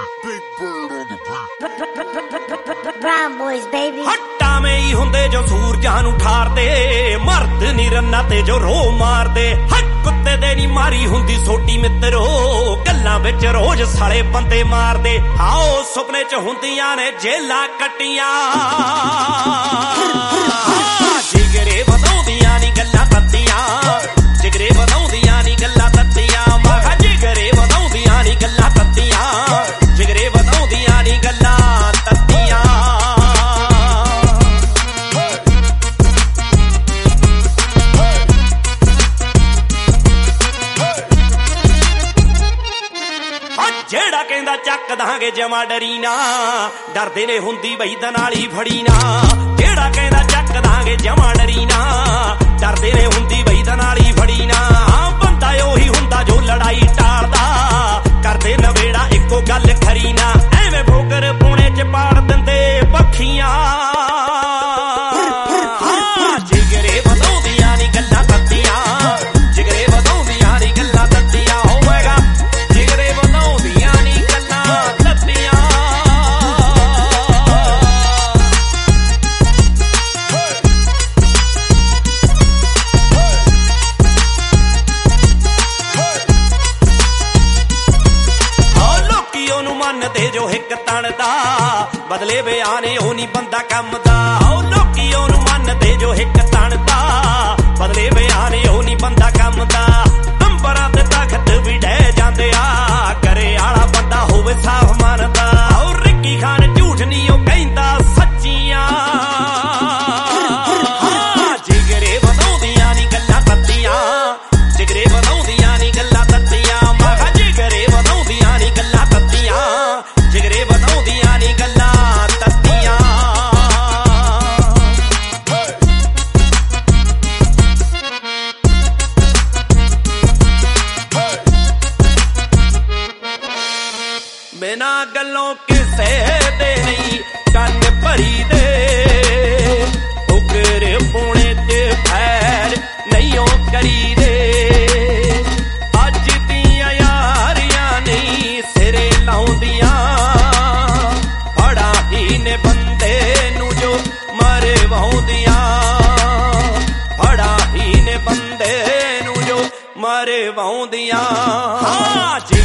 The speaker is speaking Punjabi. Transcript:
Brown boys, baby. ਹੱਟਾਵੇਂ ਹੀ ਹੁੰਦੇ ਜੋ ਸੂਰਜਾਂ ਨੂੰ ਠਾਰਦੇ, ਮਰਦ ਨੀ ਰੰਨਾਂ ਤੇ ਜੋ ਰੋ ਮਾਰਦੇ। ਹੱਟ ਕੁੱਤੇ ਦੇ ਨੀ ਮਾਰੀ ਹੁੰਦੀ ਸੋਟੀ ਮਿੱਤਰੋ, ਗੱਲਾਂ ਵਿੱਚ ਰੋਜ਼ ਸਾਲੇ ਬੰਦੇ ਮਾਰਦੇ। ਆਓ ਸੁਪਨੇ ਚ ਹੁੰਦੀਆਂ ਨੇ ਜੇਲਾਂ ਕੱਟੀਆਂ, ਜਿਗਰੇ ਵਧਾਉਂਦੀਆਂ ਨੀ ਗੱਲਾਂ ਤੱਤੀਆਂ, ਜਿਗਰੇ ਵਧਾਉਂਦੀਆਂ ਨੀ ਗੱਲਾਂ ਤੱਤੀਆਂ। ਮੈਂ ਕਿਹਾ ਜਿਗਰੇ ਵਧਾਉਂਦੀਆਂ ਨੀ ਗੱਲਾਂ ਤੱਤੀਆਂ, ਜਿਗਰੇ ਵਧਾਉਂਦੀਆਂ ਨੀ ਗੱਲਾਂ ਤੱਤੀਆਂ। ਜਿਹੜਾ ਕਹਿੰਦਾ ਚੱਕ ਦਾਂਗੇ ਜਮਾ ਡਰੀ ਨਾ, ਡਰਦੇ ਨੇ ਹੁੰਦੀ ਬਈ ਦਨਾਲੀ ਫੜੀ ਨਾ। ਜਿਹੜਾ ਕਹਿੰਦਾ ਚੱਕ ਦਾਂਗੇ ਜਮਾ ਡਰੀ ਨਾ, ਡਰਦੇ ਨੇ ਹੁੰਦੀ ਬਈ ਦਨਾਲੀ ਫੜੀ ਨਾ। ਬੰਦਾ ਉਹੀ ਹੁੰਦਾ ਜੋ ਲੜਾਈ ਟਾਲਦਾ, ਕਰਦੇ ਨਵੇੜਾ ਇੱਕੋ ਗੱਲ ਖਰੀ ਨਾ। ਐਵੇਂ ਫੋਕਰ ਪੂਣੇ ਚ ਪਾੜ ਦਿੰਦੇ ਪੱਖੀਆਂ, ਜਿਗਰੇ ਵਧਾਉਂਦੀਆਂ ਨੀ ਗੱਲਾਂ ਤੱਤੀਆਂ, ਜਿਗਰੇ ਵਧਾਉਂਦੀਆਂ ਨੀ ਗੱਲਾਂ ਤੱਤੀਆਂ। ਹੋਵੇਗਾ ਜਿਗਰੇ ਵਧਾਉਂਦੀਆਂ ਨੀ ਗੱਲਾਂ ਤੱਤੀਆਂ। ਲੋਕੀ ਉਹਨੂੰ ਮੰਨਦੇ ਜੋ ਹਿੱਕ ਤਣਦਾ, ਬਦਲੇ ਬਿਆਨੇ ਉਹ ਨੀ ਬੰਦਾ ਕੰਮ ਦਾ। ਲੋਕੀ ਉਹਨੂੰ ਮੰਨਦੇ ਜੋ ਹਿੱਕ ਤਣਦਾ, ਬਦਲੇ ਬਿਆਨੇ ਉਹ ਨੀ ਬੰਦਾ ਕੰਮ ਦਾ। ਅੰਬਰਾਂ ਤੇ ਤਖਤ ਵੀ ਡਹਿ ਜਾਂਦੇ ਆ, ਕਰੇ ਆਲਾ ਬੰਦਾ ਹੋਵੇ ਸਾਫ ਮੰਨਦਾ। ਰਿੱਕੀ ਖਾਨ ਝੂਠ ਨੀ ਉਹ ਕਹਿੰਦਾ ਸੱਚੀਆਂ, ਜਿਗਰੇ ਵਧਾਉਂਦੀਆਂ ਨੀ ਗੱਲਾਂ ਤੱਤੀਆਂ, ਜਿਗਰੇ ਵਧਾਉਂਦੀਆਂ ਨੀ ਗੱਲਾਂ ਤੱਤੀਆਂ। ਮੈਂ ਕਿਹਾ ਜਿਗਰੇ ਵਧਾਉਂਦੀਆਂ ਨੀ ਗੱਲਾਂ ਤੱਤੀਆਂ, ਜਿਗਰੇ ਵਧਾਉਂਦੀਆਂ ਨੀ ਗੱਲਾਂ ਤੱਤੀਆਂ। ਬਿਨਾਂ ਗੱਲੋਂ ਕਿਸੇ ਦੇ ਨਹੀਂ ਕੰਨ ਭਰੀ ਦੇ, ਉਗਰੇ ਪੂਣੇ ਤੇ ਫੈਰ ਨਹੀਂ ਉਹ ਕਰੀ ਦੇ। ਅੱਜ ਦੀਆਂ ਯਾਰੀਆਂ ਨਹੀਂ ਸਿਰੇ ਲਾਉਂਦੀਆਂ, ਫੜਾ ਹੀ ਨੇ ਬੰਦੇ ਨੂੰ ਜੋ ਮਰਵਾਉਂਦੀਆਂ, ਫੜਾ ਹੀ ਨੇ ਬੰਦੇ ਨੂੰ ਜੋ ਮਰਵਾਉਂਦੀਆਂ।